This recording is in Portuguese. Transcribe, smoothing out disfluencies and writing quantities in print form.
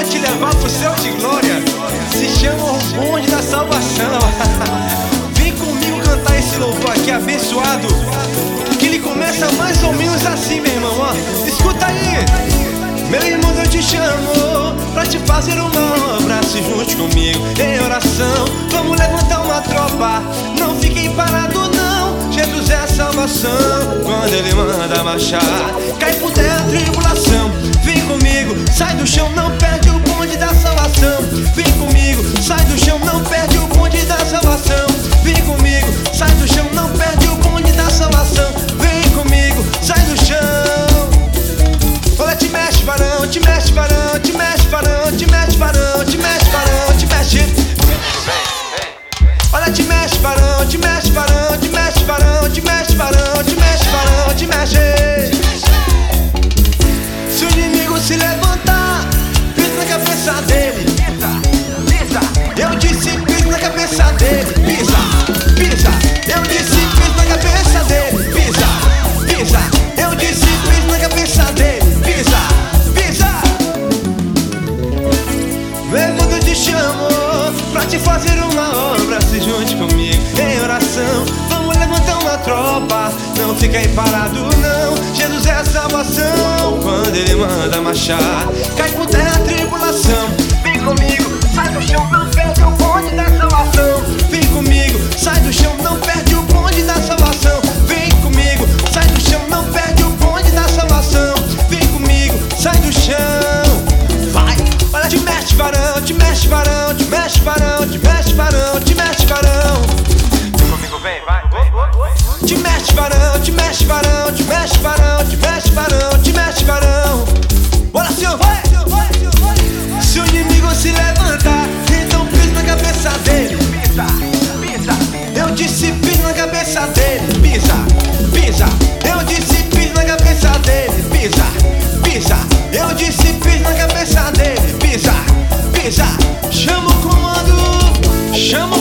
te levar pro céu de glória. Se chama o bonde da salvação. Vem comigo cantar esse louvor aqui abençoado, que ele começa mais ou menos assim, meu irmão, ó. Escuta aí. Meu irmão, eu te chamo pra te fazer uma obra. Se junte comigo em oração. Vamos levantar uma tropa. Não fiquem parados não. Jesus é a salvação. Quando ele manda marchar, cai por terra a tribulação. Vem comigo, sai do chão, não perde o bonde da salvação. Vem comigo, sai do chão, não perde o bonde da salvação. Vem comigo, sai do chão, não perde o bonde da salvação. Vem comigo, sai do chão. Olha, te mexe, varão, te mexe, varão, te mexe, varão, te mexe, varão, te mexe, varão, te mexe. Olha, te mexe, varão, te mexe, varão, te mexe, varão, te mexe, varão, te mexe, varão, te mexe. Se o inimigo se levantar, pisa na cabeça dele. Pisa, eu disse pisa na cabeça dele. Pisa, eu disse pisa na cabeça dele. Pisa, eu disse pisa na cabeça dele. Pisa. Meu irmão, eu te chamo pra te fazer uma obra. Se junte comigo em oração. Vamos levantar uma tropa. Não fica aí parado não. Jesus é a salvação. Quando ele manda marchar, cai por terra a tribulação. Vem comigo, sai do chão, não perde o bonde da salvação. Vem comigo, sai do chão, não perde o bonde da salvação. Vem comigo, sai do chão, não perde o bonde da salvação. Vem comigo, sai do chão. Vai, olha, te mexe, varão, te mexe, varão, te mexe, varão, te mexe, varão, te mexe, varão. Vem comigo, vem, vai. Te mexe, varão, te mexe, varão, te mexe, varão, te mexe, varão, te mexe, varão. Oração, vai! Se o inimigo se levantar, então pisa na cabeça dele. Pisa, eu disse pisa na cabeça dele. Pisa, eu disse pisa na cabeça dele. Pisa, eu disse pisa na cabeça dele. Pisa, chama o comando, chama